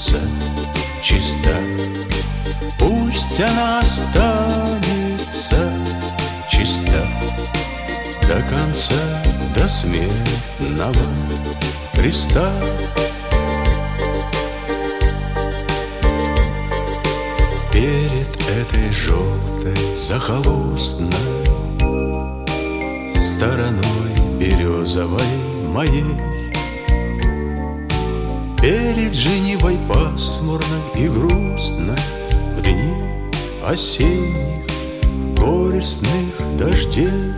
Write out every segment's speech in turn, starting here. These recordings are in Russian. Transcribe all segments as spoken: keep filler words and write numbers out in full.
останется чиста. Пусть она останется чиста до конца, до смертного Христа. Перед этой желтой захолустной стороной березовой моей, перед женивой пасмурной и грустной в дни осенних горестных дождей,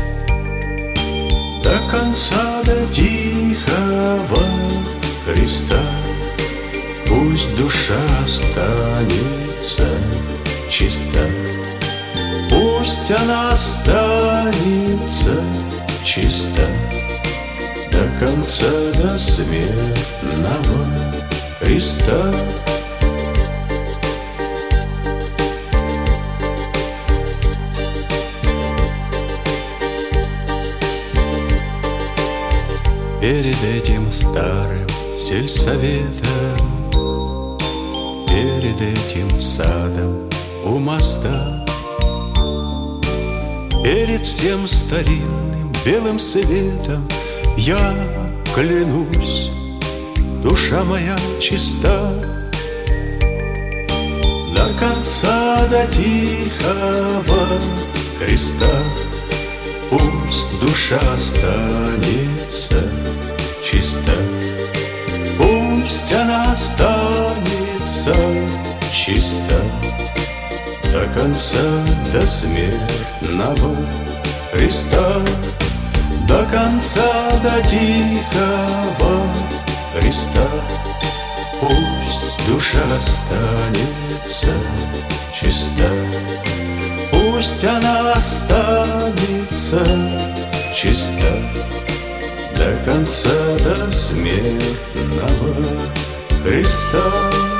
до конца, до тихого Христа, пусть душа останется чиста. Пусть она останется чиста до конца, до смертного Христа. Перед этим старым сельсоветом, перед этим садом у моста, перед всем старинным белым светом я клянусь, душа моя чиста. До конца, до тихого Христа, пусть душа останется чиста. Пусть она останется чиста до конца, до смертного Христа. До конца, до тихого Христа, пусть душа останется чиста. Пусть она останется чиста до конца, до смертного Христа.